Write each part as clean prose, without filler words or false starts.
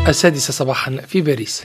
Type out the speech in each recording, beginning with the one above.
السادسة صباحا في باريس.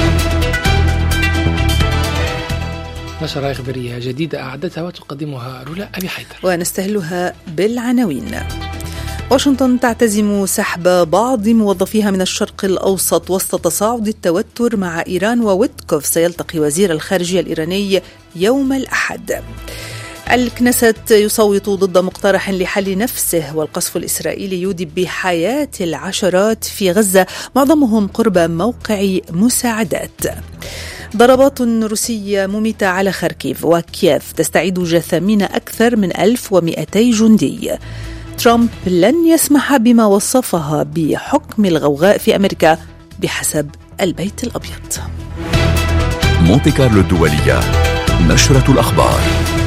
نشرة إخبارية جديدة أعدتها وتقدمها رولا أبي حيدر، ونستهلها بالعناوين. واشنطن تعتزم سحب بعض موظفيها من الشرق الأوسط وسط تصاعد التوتر مع إيران، وويتكوف سيلتقي وزير الخارجية الإيراني يوم الأحد. الكنيست يصوت ضد مقترح لحل نفسه، والقصف الإسرائيلي يودي بحياة العشرات في غزة معظمهم قرب موقع مساعدات. ضربات روسية مميتة على خاركيف، وكييف تستعيد جثامين أكثر من 1200 جندي. ترامب لن يسمح بما وصفها بحكم الغوغاء في أمريكا بحسب البيت الأبيض. مونتي كارلو الدولية، نشرة الأخبار.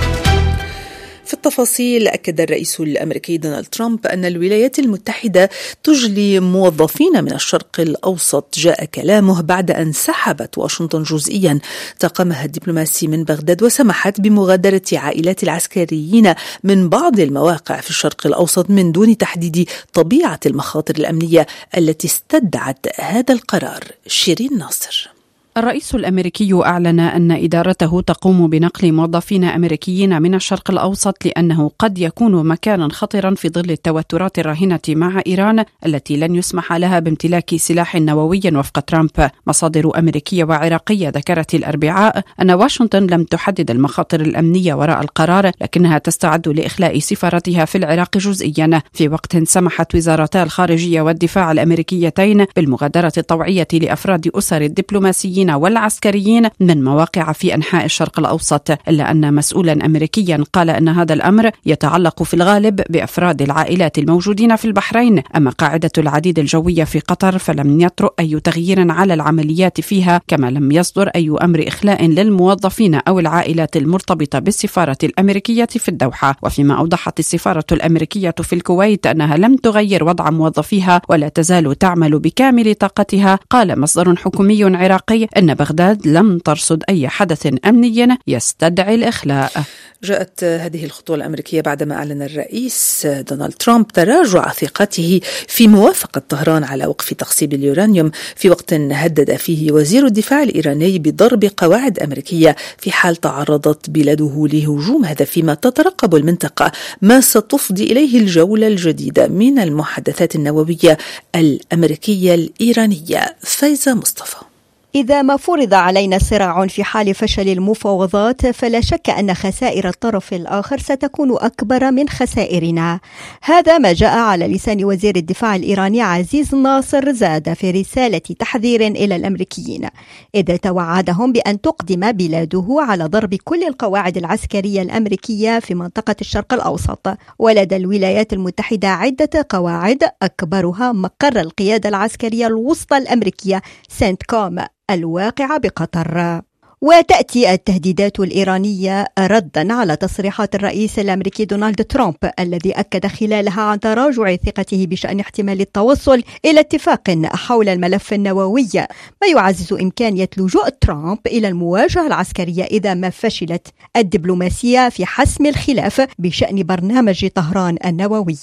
في التفاصيل، أكد الرئيس الأمريكي دونالد ترامب أن الولايات المتحدة تجلي موظفين من الشرق الأوسط. جاء كلامه بعد أن سحبت واشنطن جزئيا طاقمها الدبلوماسي من بغداد، وسمحت بمغادرة عائلات العسكريين من بعض المواقع في الشرق الأوسط من دون تحديد طبيعة المخاطر الأمنية التي استدعت هذا القرار. شيرين ناصر. الرئيس الأمريكي أعلن أن إدارته تقوم بنقل موظفين أمريكيين من الشرق الأوسط لأنه قد يكون مكانا خطرا في ظل التوترات الراهنة مع إيران التي لن يسمح لها بامتلاك سلاح نووي وفق ترامب. مصادر أمريكية وعراقية ذكرت الأربعاء أن واشنطن لم تحدد المخاطر الأمنية وراء القرار، لكنها تستعد لإخلاء سفارتها في العراق جزئيا، في وقت سمحت وزارتا الخارجية والدفاع الأمريكيتين بالمغادرة الطوعية لأفراد أسر الدبلوماسيين والعسكريين من مواقع في أنحاء الشرق الأوسط، إلا أن مسؤولا أمريكيا قال أن هذا الأمر يتعلق في الغالب بأفراد العائلات الموجودين في البحرين. أما قاعدة العديد الجوية في قطر فلم يطرأ أي تغيير على العمليات فيها، كما لم يصدر أي أمر إخلاء للموظفين أو العائلات المرتبطة بالسفارة الأمريكية في الدوحة. وفيما أوضحت السفارة الأمريكية في الكويت أنها لم تغير وضع موظفيها ولا تزال تعمل بكامل طاقتها، قال مصدر حكومي عراقي أن بغداد لم ترصد أي حدث أمني يستدعي الإخلاء. جاءت هذه الخطوة الأمريكية بعدما أعلن الرئيس دونالد ترامب تراجع ثقته في موافقة طهران على وقف تخصيب اليورانيوم، في وقت هدد فيه وزير الدفاع الإيراني بضرب قواعد أمريكية في حال تعرضت بلاده لهجوم. هذا فيما تترقب المنطقة ما ستفضي إليه الجولة الجديدة من المحادثات النووية الأمريكية الإيرانية. فايزة مصطفى. إذا ما فرض علينا صراع في حال فشل المفاوضات، فلا شك أن خسائر الطرف الآخر ستكون أكبر من خسائرنا. هذا ما جاء على لسان وزير الدفاع الإيراني عزيز ناصر زاد في رسالة تحذير إلى الأمريكيين، إذ توعدهم بأن تقدم بلاده على ضرب كل القواعد العسكرية الأمريكية في منطقة الشرق الأوسط. ولدى الولايات المتحدة عدة قواعد، أكبرها مقر القيادة العسكرية الوسطى الأمريكية سنت كوم الواقعة بقطر. وتأتي التهديدات الإيرانية ردا على تصريحات الرئيس الأمريكي دونالد ترامب الذي أكد خلالها عن تراجع ثقته بشأن احتمال التوصل إلى اتفاق حول الملف النووي، ما يعزز إمكانية لجوء ترامب إلى المواجهة العسكرية إذا ما فشلت الدبلوماسية في حسم الخلاف بشأن برنامج طهران النووي.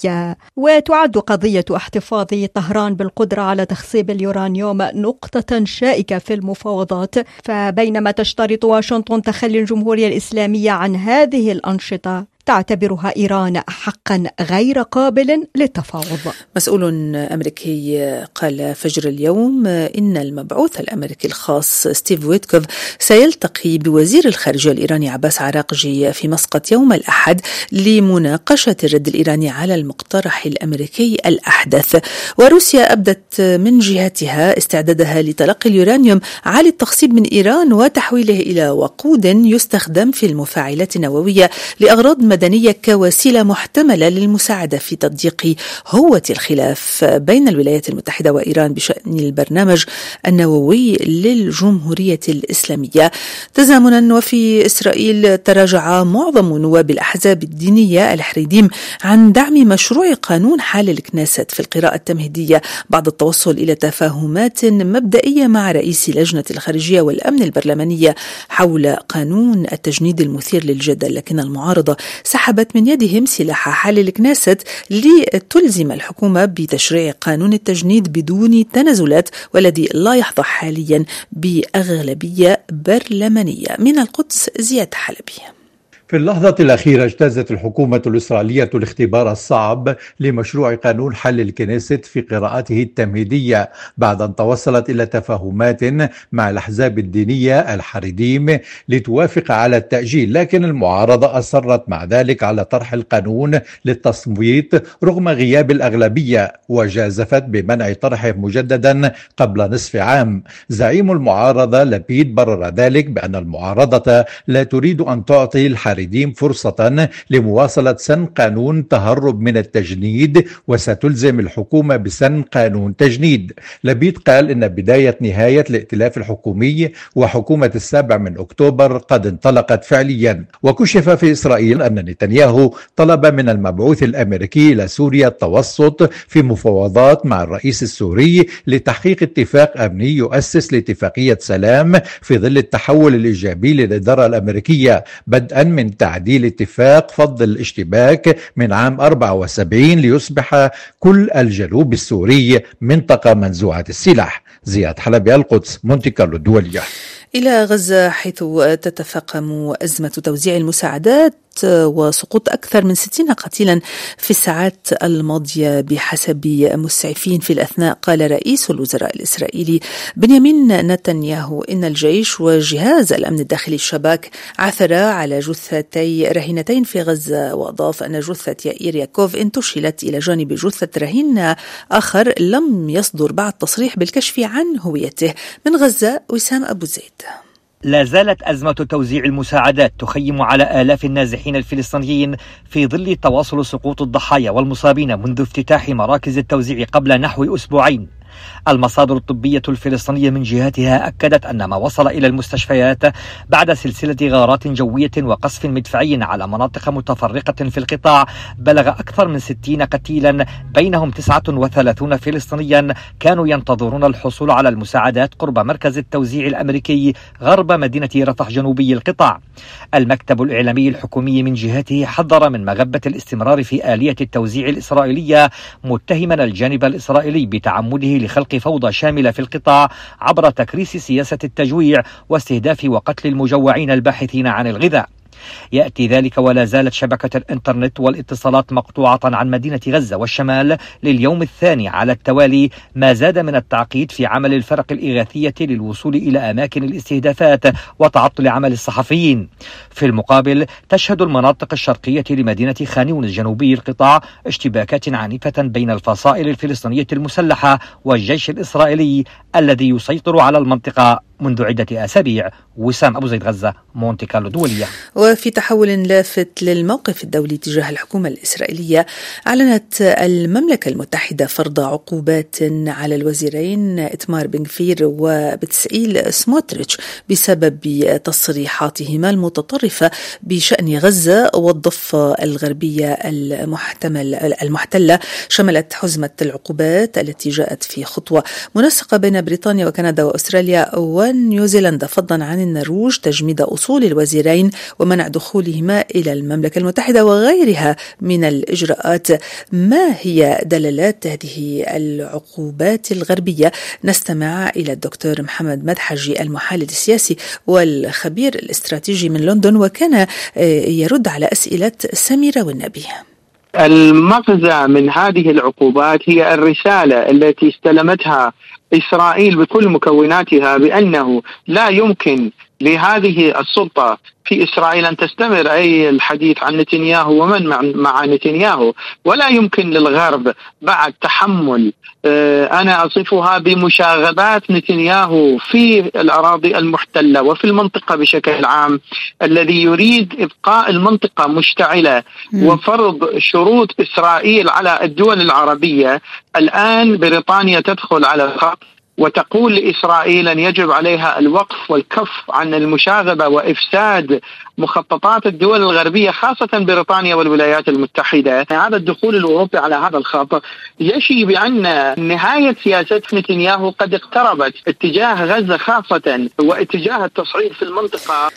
وتعد قضية احتفاظ طهران بالقدرة على تخصيب اليورانيوم نقطة شائكة في المفاوضات، فبينما تشترط واشنطن تخلي الجمهورية الإسلامية عن هذه الأنشطة، تعتبرها إيران حقا غير قابل للتفاوض. مسؤول أمريكي قال فجر اليوم إن المبعوث الأمريكي الخاص ستيف ويتكوف سيلتقي بوزير الخارجية الإيراني عباس عراقجي في مسقط يوم الأحد لمناقشة الرد الإيراني على المقترح الأمريكي الأحدث. وروسيا أبدت من جهتها استعدادها لتلقي اليورانيوم عالي التخصيب من إيران وتحويله إلى وقود يستخدم في المفاعلات النووية لأغراض مدنية كوسيلة محتملة للمساعدة في تضييق هوة الخلاف بين الولايات المتحدة وإيران بشأن البرنامج النووي للجمهورية الإسلامية. تزامنا وفي إسرائيل تراجع معظم نواب الأحزاب الدينية الحريديم عن دعم مشروع قانون حال الكنيست في القراءة التمهيدية بعد التوصل إلى تفاهمات مبدئية مع رئيس لجنة الخارجية والأمن البرلمانية حول قانون التجنيد المثير للجدل، لكن المعارضة سحبت من يدهم سلاح حل الكنيست لتلزم الحكومة بتشريع قانون التجنيد بدون تنازلات، والذي لا يحظى حاليا بأغلبية برلمانية. من القدس زياد حلبي. في اللحظة الأخيرة اجتازت الحكومة الإسرائيلية الاختبار الصعب لمشروع قانون حل الكنيست في قراءته التمهيدية بعد أن توصلت إلى تفاهمات مع الأحزاب الدينية الحريديم لتوافق على التأجيل، لكن المعارضة أصرت مع ذلك على طرح القانون للتصويت رغم غياب الأغلبية، وجازفت بمنع طرحه مجددا قبل نصف عام. زعيم المعارضة لبيد برر ذلك بأن المعارضة لا تريد أن تعطي الحريديم فرصة لمواصلة سن قانون تهرب من التجنيد، وستلزم الحكومة بسن قانون تجنيد. لبيد قال إن بداية نهاية الائتلاف الحكومي وحكومة 7 أكتوبر قد انطلقت فعليا. وكشف في إسرائيل أن نتنياهو طلب من المبعوث الأمريكي إلى سوريا التوسط في مفاوضات مع الرئيس السوري لتحقيق اتفاق أمني يؤسس لاتفاقية سلام في ظل التحول الإيجابي للإدارة الأمريكية، بدءا من تعديل اتفاق فض الاشتباك من عام 74 ليصبح كل الجنوب السوري منطقة منزوعة السلاح. زياد حلبي، القدس، مونتي كارلو الدولية. إلى غزة، حيث تتفاقم أزمة توزيع المساعدات وسقوط أكثر من 60 قتيلا في الساعات الماضية بحسب مسعفين. في الأثناء قال رئيس الوزراء الإسرائيلي بنيامين نتنياهو إن الجيش وجهاز الأمن الداخلي الشباك عثرا على جثتي رهينتين في غزة، وأضاف أن جثة يائير ياكوف انتشلت إلى جانب جثة رهين آخر لم يصدر بعد تصريح بالكشف عن هويته. من غزة وسام أبو زيد. لا زالت أزمة توزيع المساعدات تخيم على آلاف النازحين الفلسطينيين في ظل تواصل سقوط الضحايا والمصابين منذ افتتاح مراكز التوزيع قبل نحو أسبوعين. المصادر الطبية الفلسطينية من جهتها أكدت أن ما وصل إلى المستشفيات بعد سلسلة غارات جوية وقصف مدفعي على مناطق متفرقة في القطاع بلغ أكثر من 60 قتيلا، بينهم 39 فلسطينيا كانوا ينتظرون الحصول على المساعدات قرب مركز التوزيع الأمريكي غرب مدينة رفح جنوبي القطاع. المكتب الإعلامي الحكومي من جهته حذر من مغبة الاستمرار في آلية التوزيع الإسرائيلية، متهما الجانب الإسرائيلي بتعمده لخلق فوضى شاملة في القطاع عبر تكريس سياسة التجويع واستهداف وقتل المجوعين الباحثين عن الغذاء. يأتي ذلك ولا زالت شبكة الإنترنت والاتصالات مقطوعة عن مدينة غزة والشمال لليوم الثاني على التوالي، ما زاد من التعقيد في عمل الفرق الإغاثية للوصول إلى أماكن الاستهدافات وتعطل عمل الصحفيين. في المقابل تشهد المناطق الشرقية لمدينة خان يونس جنوبي القطاع اشتباكات عنيفة بين الفصائل الفلسطينية المسلحة والجيش الإسرائيلي الذي يسيطر على المنطقة منذ عدة أسابيع. وسام أبو زيد، غزة، مونتي كارلو الدولية. وفي تحول لافت للموقف الدولي تجاه الحكومة الإسرائيلية، أعلنت المملكة المتحدة فرض عقوبات على الوزيرين إتمار بن غفير وبتسئيل سموتريتش بسبب تصريحاتهما المتطرفة بشأن غزة والضفة الغربية المحتلة. شملت حزمة العقوبات التي جاءت في خطوة منسقة بين بريطانيا وكندا وأستراليا ونيوزيلندا، فضلا عن النرويج تجميد أصول الوزيرين ومنع دخولهما إلى المملكة المتحدة وغيرها من الإجراءات. ما هي دلالات هذه العقوبات الغربية؟ نستمع إلى الدكتور محمد مدحجي، المحلل السياسي والخبير الاستراتيجي من لندن، وكان يرد على أسئلة سميرة والنبي. المغزى من هذه العقوبات هي الرسالة التي استلمتها إسرائيل بكل مكوناتها بأنه لا يمكن لهذه السلطة في إسرائيل أن تستمر أي الحديث عن نتنياهو ومن مع نتنياهو، ولا يمكن للغرب بعد تحمل أنا أصفها بمشاغبات نتنياهو في الأراضي المحتلة وفي المنطقة بشكل عام، الذي يريد إبقاء المنطقة مشتعلة وفرض شروط إسرائيل على الدول العربية. الآن بريطانيا تدخل على الخط وتقول لإسرائيل أن يجب عليها الوقف والكف عن المشاغبة وإفساد مخططات الدول الغربية خاصة بريطانيا والولايات المتحدة. هذا الدخول الأوروبي على هذا الخط يشي بأن نهاية سياسة نتنياهو قد اقتربت اتجاه غزة خاصة واتجاه التصعيد في المنطقة.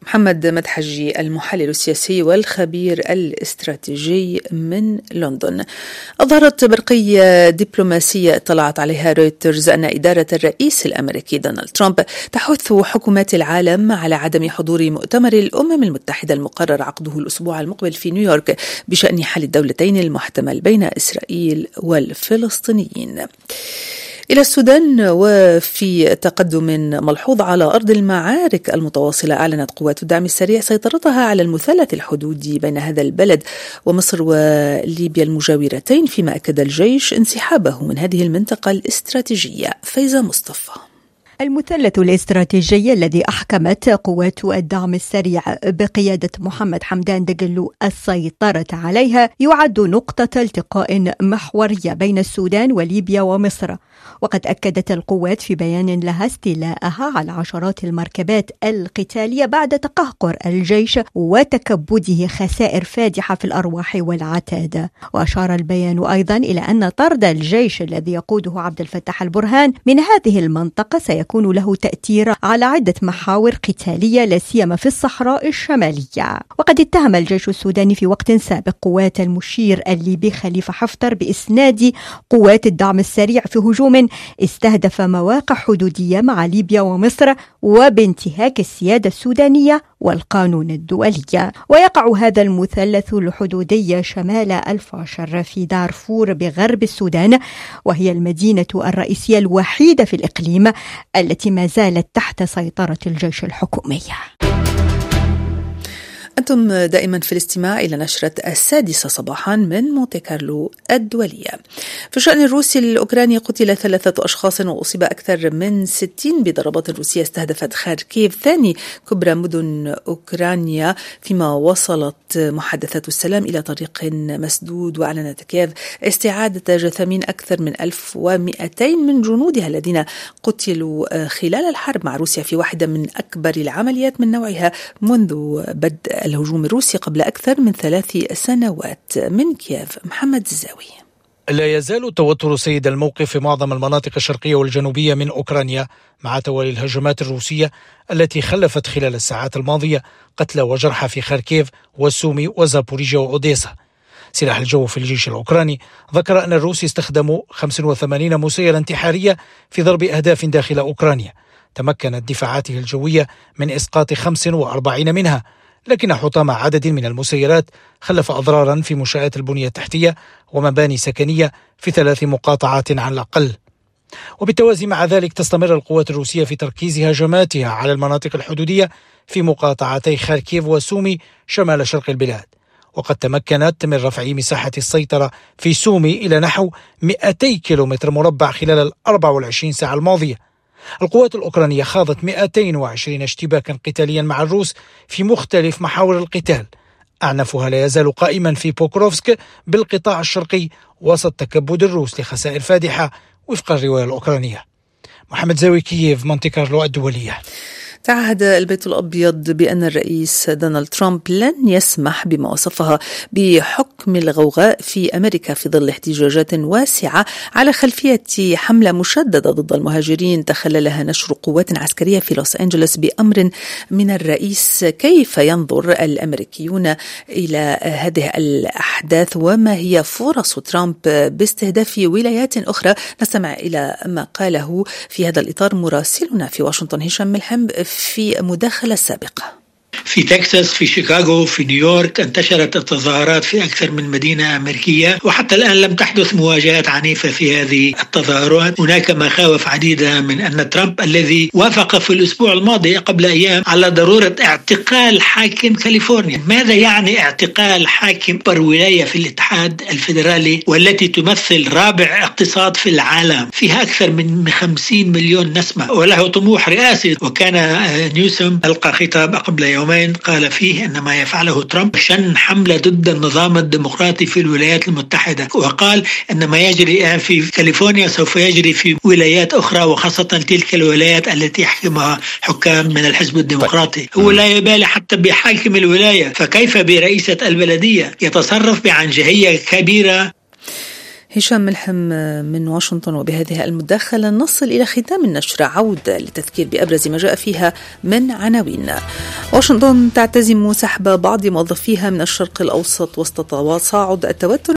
محمد مدحجي المحلل السياسي والخبير الاستراتيجي من لندن. أظهرت برقية دبلوماسية اطلعت عليها رويترز أن إدارة الرئيس الأمريكي دونالد ترامب تحث حكومات العالم على عدم حضور مؤتمر الأمم المتحدة المقرر عقده الأسبوع المقبل في نيويورك بشأن حل الدولتين المحتمل بين إسرائيل والفلسطينيين. إلى السودان، وفي تقدم ملحوظ على أرض المعارك المتواصلة، أعلنت قوات الدعم السريع سيطرتها على المثلث الحدودي بين هذا البلد ومصر وليبيا المجاورتين، فيما أكد الجيش انسحابه من هذه المنطقة الاستراتيجية. فايزة مصطفى. المثلث الاستراتيجي الذي أحكمت قوات الدعم السريع بقيادة محمد حمدان دقلو السيطرة عليها يعد نقطة التقاء محورية بين السودان وليبيا ومصر. وقد أكدت القوات في بيان لها استيلاءها على عشرات المركبات القتالية بعد تقهقر الجيش وتكبده خسائر فادحة في الأرواح والعتاد. وأشار البيان أيضا إلى أن طرد الجيش الذي يقوده عبد الفتاح البرهان من هذه المنطقة سيكون له تأثير على عدة محاور قتالية لا سيما في الصحراء الشمالية. وقد اتهم الجيش السوداني في وقت سابق قوات المشير الليبي خليفة حفتر بإسناد قوات الدعم السريع في هجوم استهدف مواقع حدودية مع ليبيا ومصر وبانتهاك السيادة السودانية والقانون الدولي. ويقع هذا المثلث الحدودي شمال الفاشر في دارفور بغرب السودان، وهي المدينة الرئيسية الوحيدة في الإقليم التي ما زالت تحت سيطرة الجيش الحكومي. أنتم دائما في الاستماع إلى نشرة 6 صباحا من مونتي كارلو الدولية. في الشأن الروسي الأوكراني، قتل 3 أشخاص وأصيب أكثر من 60 بضربات روسية استهدفت خاركيف، ثاني كبرى مدن أوكرانيا، فيما وصلت محادثات السلام إلى طريق مسدود. وأعلنت كييف استعادة جثامين أكثر من 1200 من جنودها الذين قتلوا خلال الحرب مع روسيا في واحدة من أكبر العمليات من نوعها منذ بدء الهجوم الروسي قبل أكثر من 3 سنوات. من كييف محمد الزاوي. لا يزال التوتر سيد الموقف في معظم المناطق الشرقية والجنوبية من أوكرانيا مع توالي الهجمات الروسية التي خلفت خلال الساعات الماضية قتلى وجرحى في خاركيف وسومي وزابوريجيا وأوديسا. سلاح الجو في الجيش الأوكراني ذكر أن الروس استخدموا 85 مسيرة انتحارية في ضرب أهداف داخل أوكرانيا. تمكنت دفاعاته الجوية من إسقاط 45 منها، لكن حطام عدد من المسيرات خلف أضرارا في منشآت البنية التحتية ومباني سكنية في 3 مقاطعات على الأقل. وبالتوازي مع ذلك تستمر القوات الروسية في تركيز هجماتها على المناطق الحدودية في مقاطعتي خاركيف وسومي شمال شرق البلاد، وقد تمكنت من رفع مساحة السيطرة في سومي إلى نحو 200 كيلومتر مربع خلال 24 ساعة الماضية. القوات الأوكرانية خاضت 220 اشتباكا قتاليا مع الروس في مختلف محاور القتال، أعنفها لا يزال قائما في بوكروفسك بالقطاع الشرقي وسط تكبد الروس لخسائر فادحة وفق الرواية الأوكرانية. محمد زاوي، كييف، مونتي كارلو الدولية. تعهد البيت الأبيض بأن الرئيس دونالد ترامب لن يسمح بما وصفها بحكم الغوغاء في أمريكا في ظل احتجاجات واسعة على خلفية حملة مشددة ضد المهاجرين تخللها نشر قوات عسكرية في لوس أنجلوس بأمر من الرئيس. كيف ينظر الأمريكيون إلى هذه الأحداث وما هي فرص ترامب باستهداف ولايات أخرى؟ نستمع إلى ما قاله في هذا الإطار مراسلنا في واشنطن هشام ملحم في مداخلة سابقة. في تكساس، في شيكاغو، في نيويورك انتشرت التظاهرات في أكثر من مدينة أمريكية، وحتى الآن لم تحدث مواجهات عنيفة في هذه التظاهرات. هناك مخاوف عديدة من أن ترامب الذي وافق في الأسبوع الماضي قبل أيام على ضرورة اعتقال حاكم كاليفورنيا. ماذا يعني اعتقال حاكم أكبر ولاية في الاتحاد الفيدرالي والتي تمثل رابع اقتصاد في العالم، فيها أكثر من 50 مليون نسمة وله طموح رئاسي؟ وكان نيوسوم ألقى خطاب قبل يومين قال فيه أن ما يفعله ترامب شن حملة ضد النظام الديمقراطي في الولايات المتحدة، وقال أن ما يجري الآن في كاليفورنيا سوف يجري في ولايات أخرى، وخاصة تلك الولايات التي يحكمها حكام من الحزب الديمقراطي. هو لا يبالي حتى بحاكم الولاية، فكيف برئيسة البلدية؟ يتصرف بعنجهية كبيرة. هشام ملحم من واشنطن. وبهذه المداخلة نصل إلى ختام النشرة، عودة للتذكير بأبرز ما جاء فيها من عناوين. واشنطن تعتزم سحب بعض موظفيها من الشرق الأوسط وسط تصاعد التوتر